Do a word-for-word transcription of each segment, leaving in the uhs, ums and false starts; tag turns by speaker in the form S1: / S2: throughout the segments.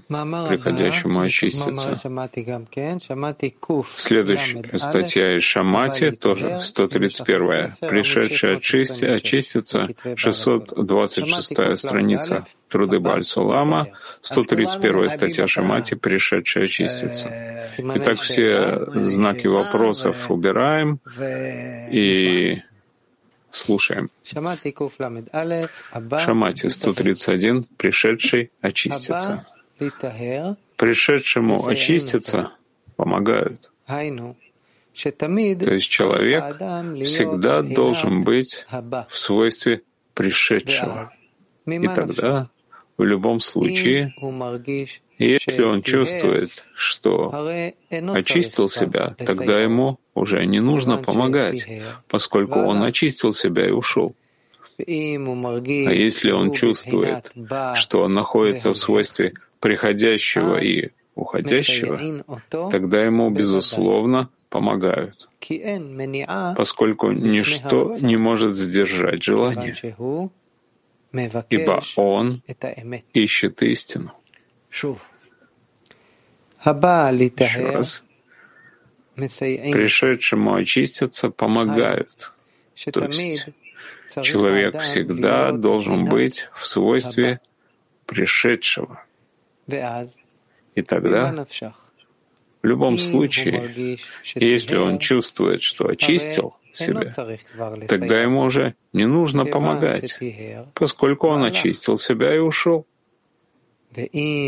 S1: приходящему очиститься. Следующая статья из Шамати, тоже сто тридцать первая. Пришедший очисти, очиститься, шестьсот двадцать шестая страница Труды Бааль Сулама, сто тридцать первая статья Шамати, пришедший очиститься. Итак, все знаки вопросов убираем и слушаем. Шамати сто тридцать один. Пришедший очиститься. Пришедшему очиститься помогают. То есть человек всегда должен быть в свойстве пришедшего. И тогда, в любом случае, если он чувствует, что очистил себя, тогда ему уже не нужно помогать, поскольку он очистил себя и ушел. А если он чувствует, что он находится в свойстве приходящего и уходящего, тогда ему, безусловно, помогают, поскольку ничто не может сдержать желание, ибо он ищет истину. Еще раз. Пришедшему очиститься помогают. То есть человек всегда должен быть в свойстве пришедшего. И тогда, в любом случае, если он чувствует, что очистил себя, тогда ему уже не нужно помогать, поскольку он очистил себя и ушел. А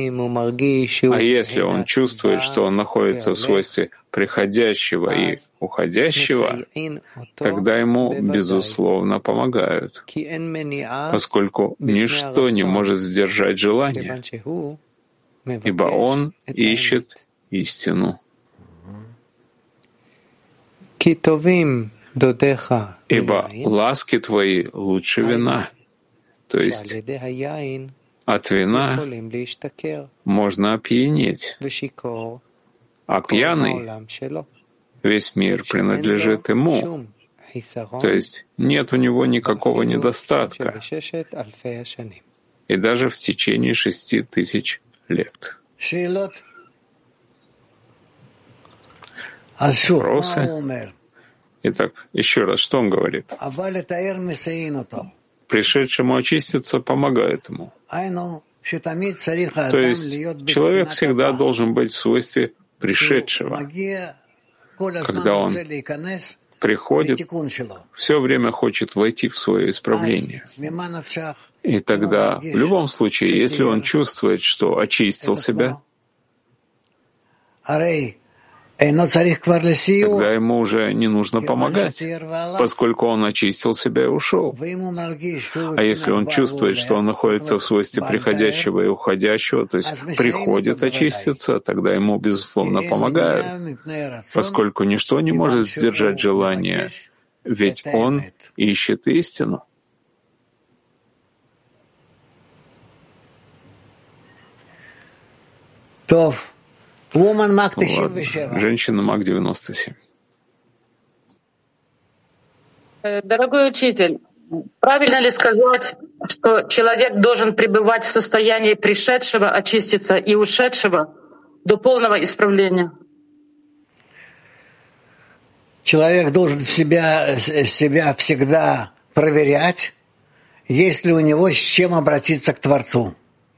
S1: если он чувствует, что он находится в свойстве приходящего и уходящего, тогда ему, безусловно, помогают, поскольку ничто не может сдержать желание, ибо он ищет истину. Ибо ласки твои лучше вина, то есть от вина можно опьянеть, а пьяный весь мир принадлежит ему, то есть нет у него никакого недостатка, и даже в течение шести тысяч лет. Вопросы? Итак, еще раз, что он говорит? Пришедшему очиститься помогает ему. То есть человек всегда должен быть в свойстве пришедшего. Когда он приходит, все время хочет войти в свое исправление. И тогда, в любом случае, если он чувствует, что очистил себя, тогда ему уже не нужно помогать, поскольку он очистил себя и ушел. А если он чувствует, что он находится в свойстве приходящего и уходящего, то есть приходит очиститься, тогда ему, безусловно, помогают, поскольку ничто не может сдержать желание, ведь он ищет истину. Ладно. Женщина Мак девяносто семь.
S2: Дорогой учитель, правильно ли сказать, что человек должен пребывать в состоянии пришедшего, очиститься и ушедшего до полного исправления?
S3: Человек должен себя, себя всегда проверять, есть ли у него с чем обратиться к Творцу.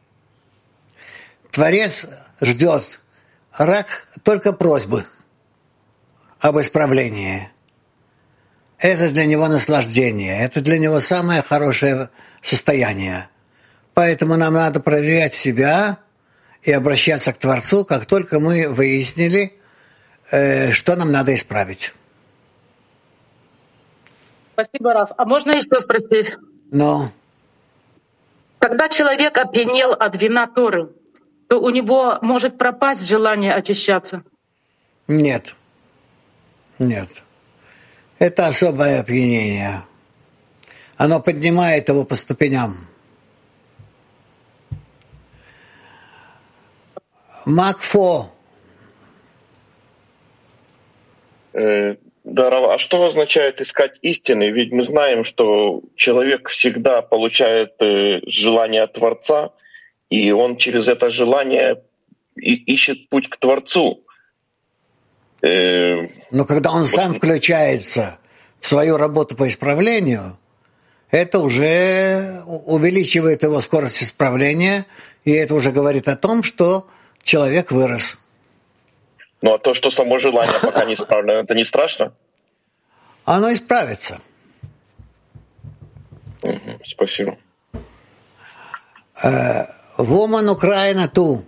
S3: Творец ждет рак только просьбы об исправлении. Это для него наслаждение, это для него самое хорошее состояние. Поэтому нам надо проверять себя и обращаться к Творцу, как только мы выяснили, что нам надо исправить.
S2: Спасибо, Раф. А можно еще спросить?
S3: Но.
S2: Когда человек опьянел от вина Торы, то у него может пропасть желание очищаться?
S3: Нет. Нет. Это особое опьянение. Оно поднимает его по ступеням. Макфо.
S4: Э, да, а что означает искать истины? Ведь мы знаем, что человек всегда получает э, желание от Творца, и он через это желание ищет путь к Творцу.
S3: Но когда он сам включается в свою работу по исправлению, это уже увеличивает его скорость исправления, и это уже говорит о том, что человек вырос.
S4: Ну а то, что само желание пока не исправлено, это не страшно?
S3: Оно исправится.
S4: Угу, спасибо.
S3: Woman Украина ту.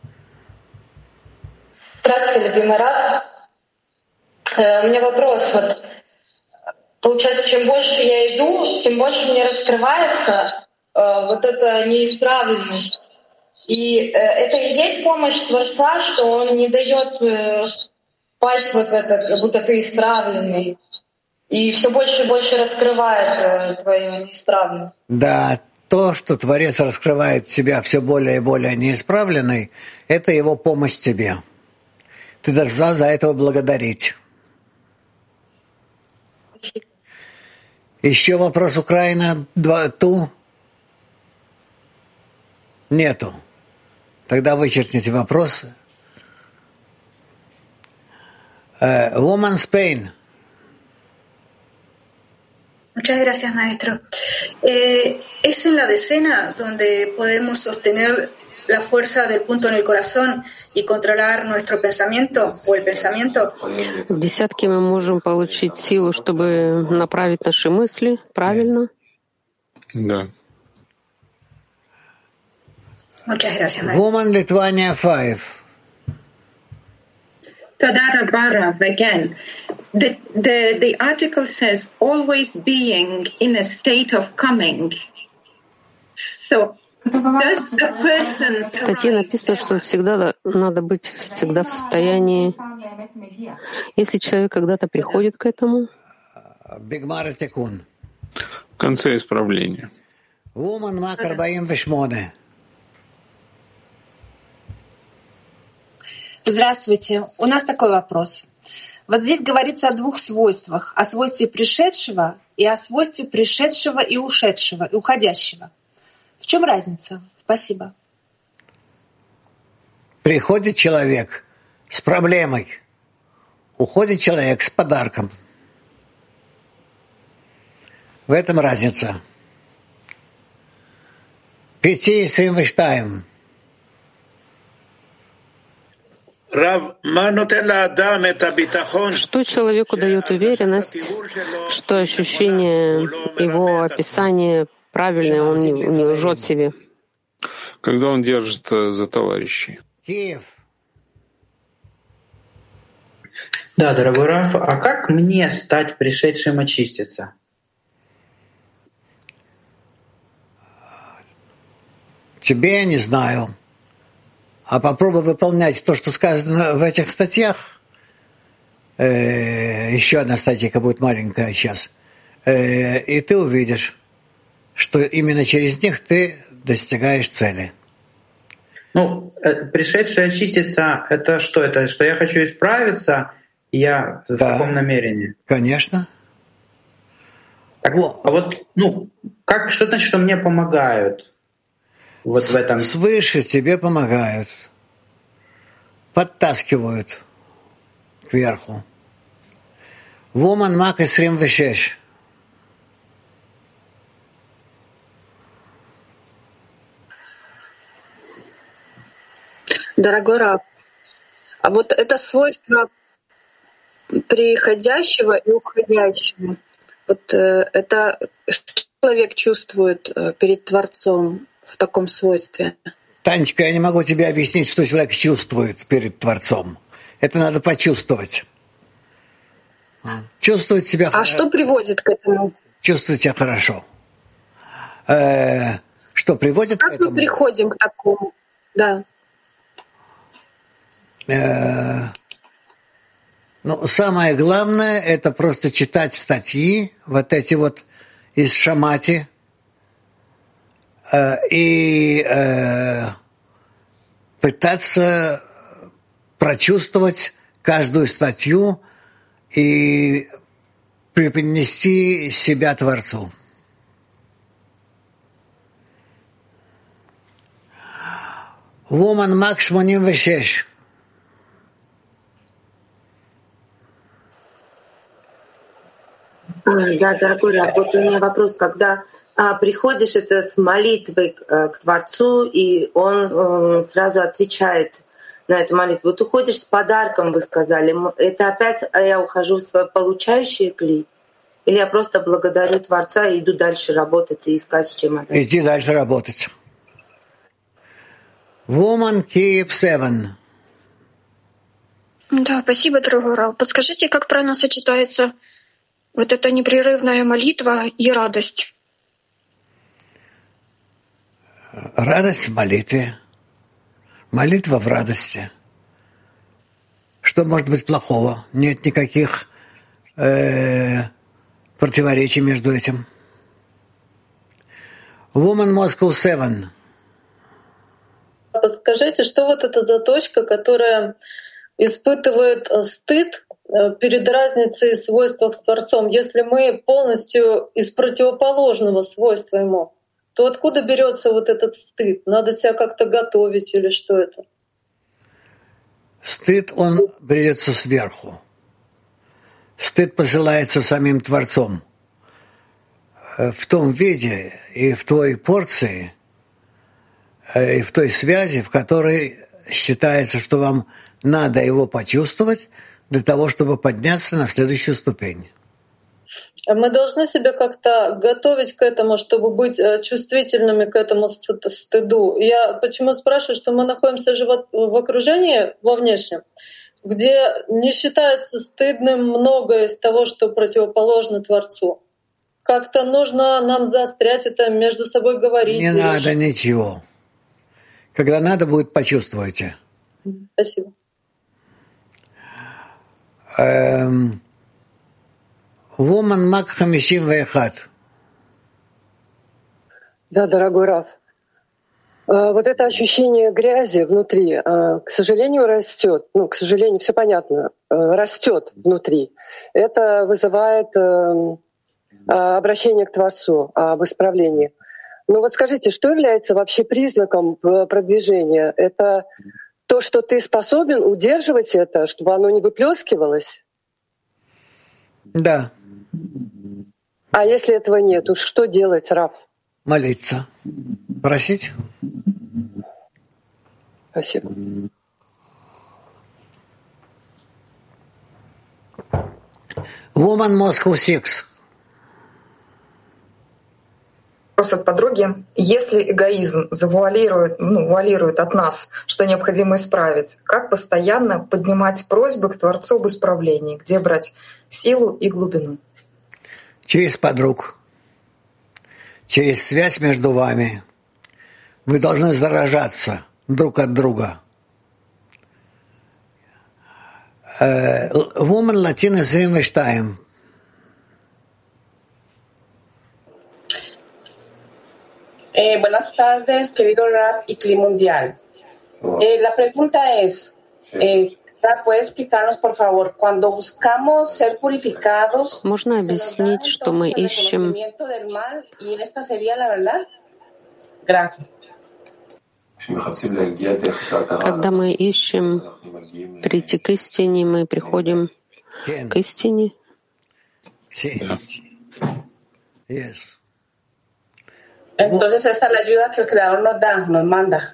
S5: Здравствуйте, любимый Рав. У меня вопрос. Вот, получается, чем больше я иду, тем больше мне раскрывается э, вот эта неисправленность. И э, это и есть помощь Творца, что Он не дает э, впасть вот в это, как будто ты исправленный. И все больше и больше раскрывает э, твою неисправленность.
S3: Да, то, что Творец раскрывает себя все более и более неисправленной, это Его помощь тебе. Ты должна за это благодарить. Еще вопрос Украина ту? Нету. Тогда вычеркните вопросы. Uh, Woman Spain.
S6: Muchas gracias, maestro. Eh, es en la decena donde podemos sostener la fuerza del punto en el corazón y controlar nuestro pensamiento o el pensamiento.
S7: В десятке мы можем получить силу, чтобы направить наши мысли правильно.
S1: Да.
S6: Muchas gracias, maestro.
S3: Woman Lithuania five.
S8: Tadara Barav again. The, the, the article says always being in a state of coming. So does a person...
S7: В статье написано, что всегда надо быть всегда в состоянии. Если человек когда-то приходит к этому,
S1: в конце исправления.
S3: Woman Мак сорок восемь.
S9: Здравствуйте. У нас такой вопрос. Вот здесь говорится о двух свойствах. О свойстве пришедшего и о свойстве пришедшего и ушедшего, и уходящего. В чем разница? Спасибо.
S3: Приходит человек с проблемой. Уходит человек с подарком. В этом разница. Пяти и сримвештаем.
S7: Что человеку дает уверенность, что ощущение его описания правильное, он не, не лжет себе?
S1: Когда он держится за товарищей.
S3: Киев.
S10: Да, дорогой Раф, а как мне стать пришедшим очиститься?
S3: Тебе я не знаю. А попробуй выполнять то, что сказано в этих статьях. Э, еще одна статья будет маленькая сейчас. Э, и ты увидишь, что именно через них ты достигаешь цели.
S10: Ну, пришедший очиститься, это что? Это что я хочу исправиться, и я в
S3: да,
S10: таком намерении?
S3: Конечно.
S10: Так, а вот, ну, как, что значит, что мне помогают? Вот
S3: С,
S10: в этом.
S3: Свыше тебе помогают, подтаскивают кверху. Woman Мак сорок шесть.
S9: Дорогой Рав, а вот это свойство приходящего и уходящего, вот э, это что человек чувствует э, перед Творцом в таком свойстве?
S3: Танечка, я не могу тебе объяснить, что человек чувствует перед Творцом. Это надо почувствовать. Чувствовать себя.
S9: А что приводит к этому?
S3: Чувствовать себя хорошо. Э, что приводит
S9: как
S3: к этому?
S9: Как мы приходим к такому? Да.
S3: Э, ну, самое главное — это просто читать статьи, вот эти вот из Шамати, э, и э, пытаться прочувствовать каждую статью и преподнести себя Творцу. Woman Max восемьдесят шесть.
S9: Да, дорогой Раб, вот у меня вопрос, когда а, приходишь это с молитвой а, к Творцу, и Он а, сразу отвечает на эту молитву. Вот уходишь с подарком, вы сказали, это опять я ухожу в свой получающий кли? Или я просто благодарю Творца и иду дальше работать и искать, с чем это?
S3: Иди дальше работать. Woman Kiev семь.
S11: Да, спасибо, дорогой Рав. Подскажите, как правильно сочетается вот эта непрерывная молитва и радость?
S3: Радость в молитве. Молитва в радости. Что может быть плохого? Нет никаких э, противоречий между этим. Woman Moscow семь.
S12: Подскажите, что вот это за точка, которая испытывает стыд перед разницей в свойствах с Творцом? Если мы полностью из противоположного свойства Ему, то откуда берется вот этот стыд? Надо себя как-то готовить или что это?
S3: Стыд, он берется сверху. Стыд посылается самим Творцом. В том виде и в той порции, и в той связи, в которой считается, что вам надо его почувствовать для того, чтобы подняться на следующую ступень.
S12: Мы должны себя как-то готовить к этому, чтобы быть чувствительными к этому стыду. Я почему спрашиваю, что мы находимся же в окружении, во внешнем, где не считается стыдным многое из того, что противоположно Творцу. Как-то нужно нам заострять это, между собой говорить.
S3: Не надо ничего. Когда надо будет, почувствуйте.
S12: Спасибо.
S3: Эм... Woman Мак пятьдесят один.
S13: Да, дорогой Рав. Вот это ощущение грязи внутри, к сожалению, растет. Ну, к сожалению, все понятно, растет внутри. Это вызывает обращение к Творцу об исправлении. Но вот скажите, что является вообще признаком продвижения? Это то, что ты способен удерживать это, чтобы оно не выплескивалось?
S3: Да.
S13: А если этого нет, уж что делать, Рав?
S3: Молиться. Просить.
S13: Спасибо.
S3: Woman Moscow шесть.
S14: Вопрос от подруги. Если эгоизм завуалирует, ну, вуалирует от нас, что необходимо исправить, как постоянно поднимать просьбы к Творцу об исправлении? Где брать силу и глубину?
S3: Через подруг. Через связь между вами. Вы должны заражаться друг от друга. Woman Latina двадцать два.
S2: Eh, buenas tardes, querido Rab y Cli Mundial. Eh, la pregunta es, eh, Rab, ¿puede explicarnos, por favor, cuando buscamos ser purificados,
S7: можно объяснить, что мы ищем
S2: del mal, y en esta sería la verdad? Gracias.
S7: Когда мы ищем прийти к истине, мы приходим к истине.
S3: Да. Yes.
S2: Entonces esta es la ayuda que el Creador nos da, nos manda.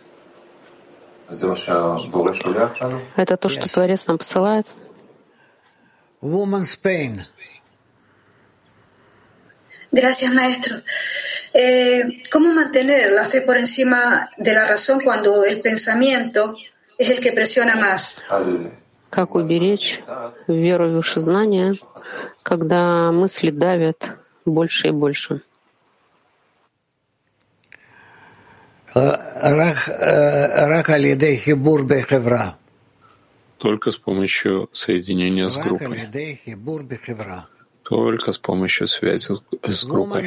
S7: Это то, что Творец нам посылает.
S3: Woman Spain.
S6: Gracias, maestro. Eh, ¿Cómo mantener la fe por encima de la razón cuando el pensamiento es el que presiona más?
S7: Как уберечь веру в выше знания, когда мысли давят больше и больше?
S1: Только с помощью соединения с группой. Только с помощью связи с группой.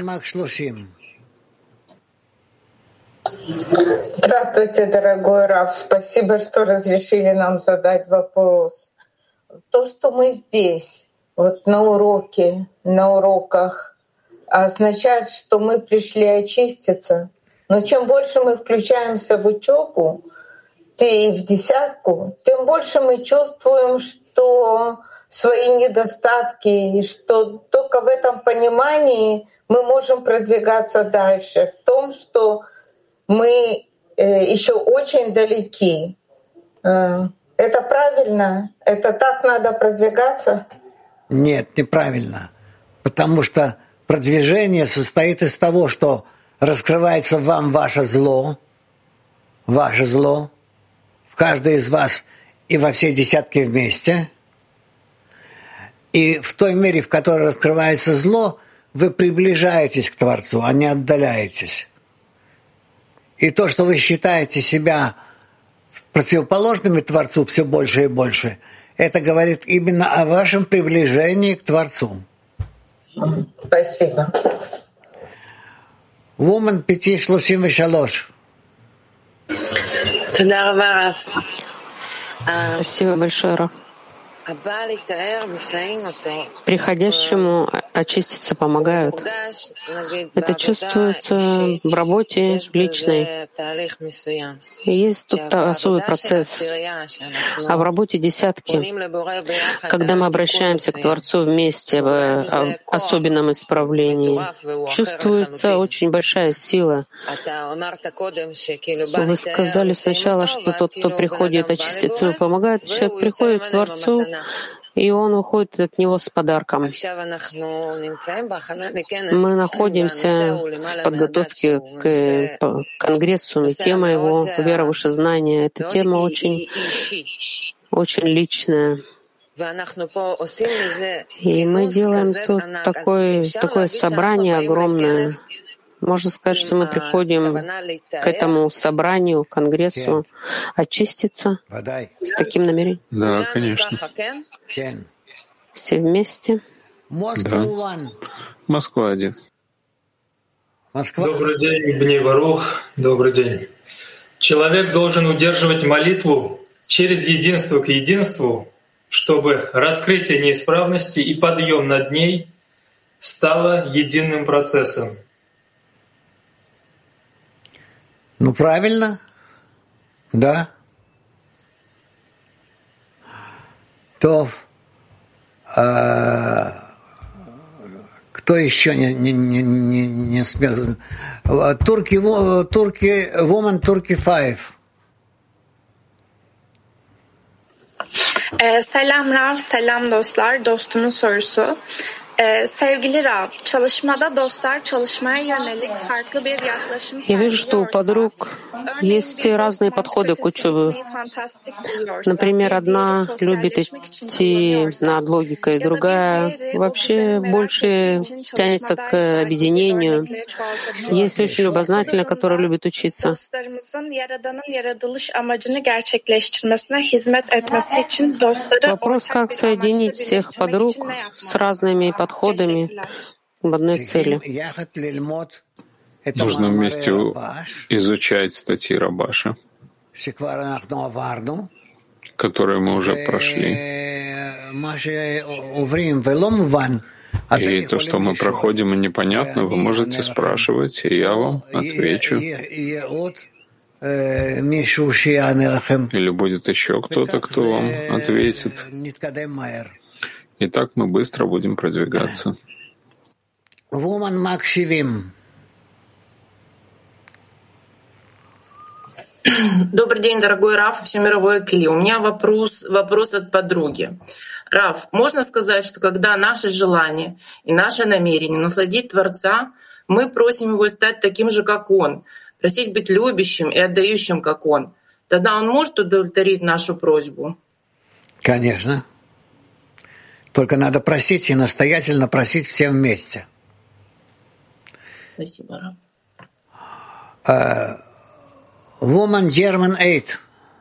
S15: Здравствуйте, дорогой Рав. Спасибо, что разрешили нам задать вопрос. То, что мы здесь, вот на уроке, на уроках, означает, что мы пришли очиститься. Но чем больше мы включаемся в учебу, и в десятку, тем больше мы чувствуем, что свои недостатки, и что только в этом понимании мы можем продвигаться дальше, в том, что мы еще очень далеки. Это правильно? Это так надо продвигаться?
S3: Нет, неправильно. Потому что продвижение состоит из того, что раскрывается вам ваше зло, ваше зло, в каждой из вас и во все десятки вместе. И в той мере, в которой раскрывается зло, вы приближаетесь к Творцу, а не отдаляетесь. И то, что вы считаете себя противоположными Творцу все больше и больше, это говорит именно о вашем приближении к Творцу.
S15: Спасибо.
S3: Woman пяти шлусим вешалош.
S7: Спасибо большое, Раф. Приходящему очиститься помогают. Это чувствуется в работе личной. Есть тут особый процесс. А в работе десятки, когда мы обращаемся к Творцу вместе в особенном исправлении, чувствуется очень большая сила. Вы сказали сначала, что тот, кто приходит очиститься, ему помогает. Человек приходит к Творцу, и он уходит от него с подарком. Мы находимся в подготовке к конгрессу, и тема его «Вера, выше знания» — это тема очень, очень личная. И мы делаем тут такое, такое собрание огромное. Можно сказать, что мы приходим к этому собранию, конгрессу, очиститься с таким намерением.
S1: Да, конечно.
S7: Все вместе.
S1: Да. Москва один.
S16: Добрый день, Бней Барух. Добрый день. Человек должен удерживать молитву через единство к единству, чтобы раскрытие неисправности и подъем над ней стало единым процессом.
S3: Ну, правильно. Да. То а, кто еще не, не, не, не, не смел? Турки, турки, woman, турки five.
S17: Selam Rav, selam dostlar. Dostumun sorusu. Ee, sevgili Rav, çalışmada dostlar çalışmaya yönelik farklı bir yaklaşım
S7: Я вижу, что у подруг есть разные подходы к учебе. Например, одна любит идти над логикой, другая вообще больше тянется к объединению. Есть очень любознательная, которая любит учиться. Вопрос, как соединить всех подруг с разными подходами в одной цели.
S1: Нужно вместе изучать статьи Рабаша, которые мы уже прошли. И то, что мы проходим и непонятно, вы можете спрашивать, и я вам отвечу. Или будет еще кто-то, кто вам ответит. И так мы быстро будем продвигаться.
S18: Добрый день, дорогой Раф, всемировое Кли. У меня вопрос, вопрос от подруги. Раф, можно сказать, что когда наше желание и наше намерение насладить Творца, мы просим Его стать таким же, как Он, просить быть любящим и отдающим, как Он, тогда Он может удовлетворить нашу просьбу?
S3: Конечно. Только надо просить и настоятельно просить всем вместе.
S18: Спасибо, Раф.
S3: Uh, woman German eight.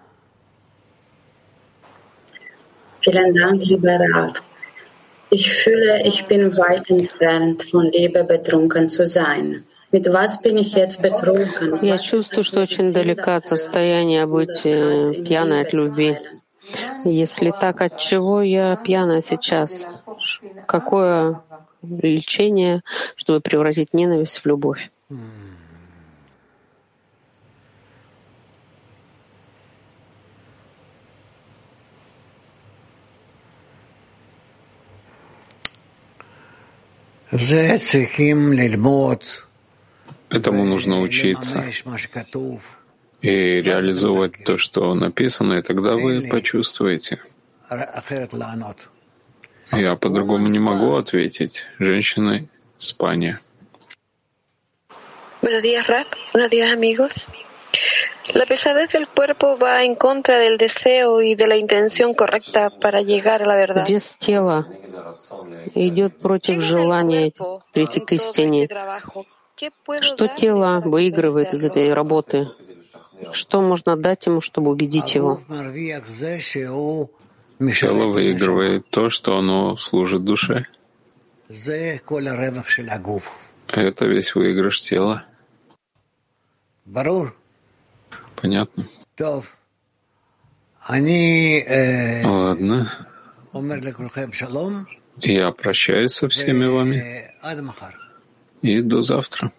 S19: Vielen Dank, lieber Rav. Ich fühle, ich bin weit entfernt von Liebe betrunken zu sein. Mit was bin ich jetzt betrunken?
S7: Я чувствую, что очень далека от состояния быть пьяной от любви. Если так, от чего я пьяна сейчас? Какое лечение, чтобы превратить ненависть в любовь?
S1: Этому нужно учиться и реализовывать то, что написано, и тогда вы почувствуете. Я по-другому не могу ответить. Женщина Испания.
S20: Buenos días, Raf. Buenos días, amigos. La pesadez del cuerpo va en contra del deseo y de la intención correcta para llegar a la verdad.
S7: Вес тела идет против желания прийти к истине. Что тело выигрывает из этой работы? Что можно дать ему, чтобы убедить его?
S1: Тело выигрывает то, что оно служит душе. Это весь выигрыш тела. Понятно. Ладно. Я прощаюсь со всеми вами. И до завтра.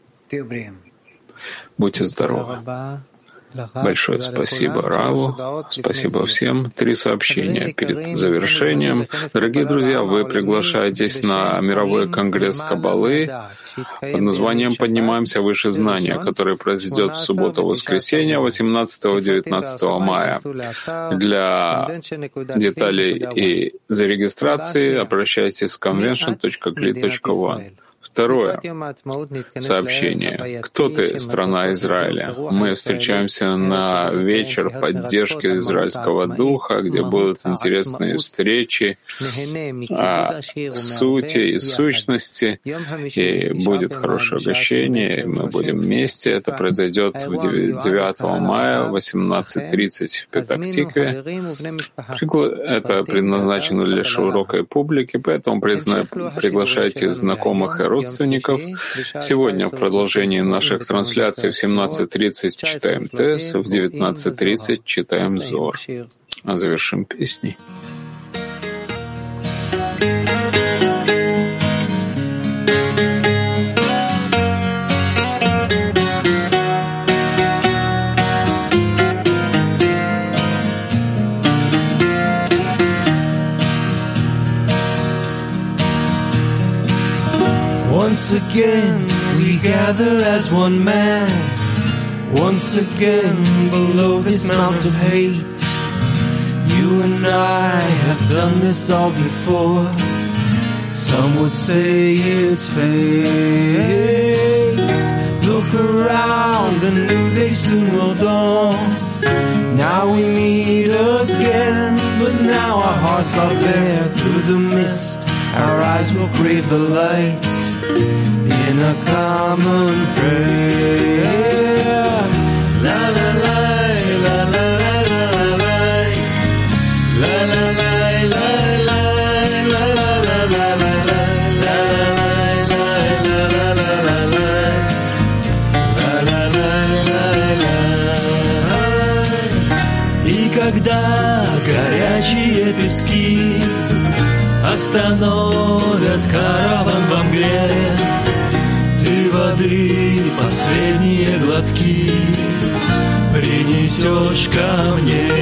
S1: Будьте здоровы. Большое спасибо Раву, спасибо всем. Три сообщения перед завершением. Дорогие друзья, вы приглашаетесь на мировой конгресс Каббалы под названием «Поднимаемся выше знания», который произойдет в субботу-воскресенье восемнадцатого-девятнадцатого мая. Для деталей и за регистрации обращайтесь в convention точка кли точка one. Второе сообщение. Кто ты, страна Израиля? Мы встречаемся на вечер поддержки израильского духа, где будут интересные встречи о сути и сущности, и будет хорошее угощение, и мы будем вместе. Это произойдет девятого мая в восемнадцать тридцать в Петах-Тикве. Это предназначено для широкой публики, поэтому приглашайте знакомых и родственников. Сегодня в продолжении наших трансляций в семнадцать тридцать читаем Тес, в девятнадцать тридцать читаем Зор. А завершим песней.
S21: Once again we gather as one man, once again below this mount of hate. You and I have done this all before. Some would say it's fate. Look around, a new day soon will dawn. Now we meet again, but now our hearts are bare. Through the mist, our eyes will crave the light. In a common prayer, la la la la la la la la la la la la la И когда горячие пески остановят караван во мгле, ты воды последние глотки принесешь ко мне.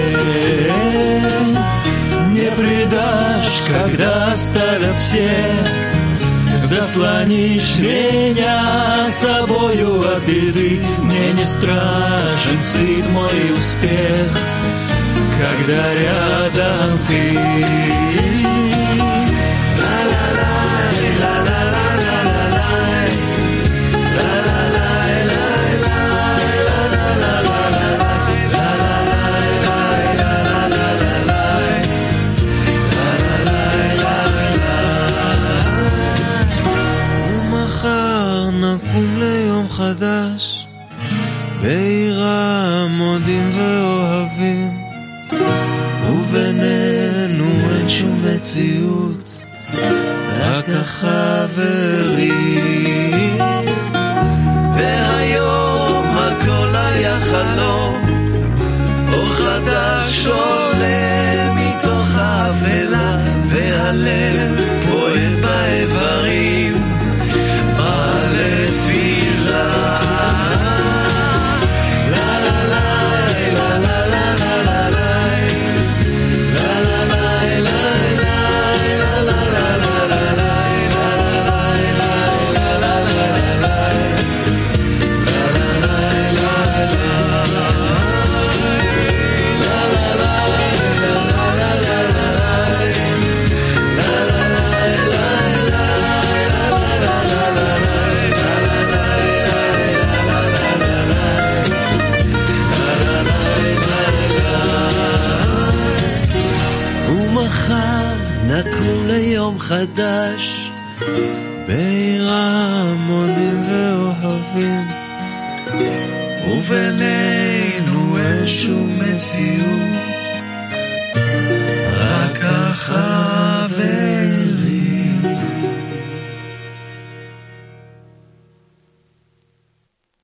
S21: Не предашь, когда оставят все, заслонишь меня собою от беды. Мне не страшен стыд, мой успех, когда рядом ты. נקום ליום חדש בעירה מודים ואוהבים ובינינו אין שום מציאות רק החברים והיום הכל היה חלום אור חדש עולה מתוך האפלה והלב פועל באיברים עולם חדש בעיר המונים ואוהבים, ובינינו אין שום מציאות, רק החיים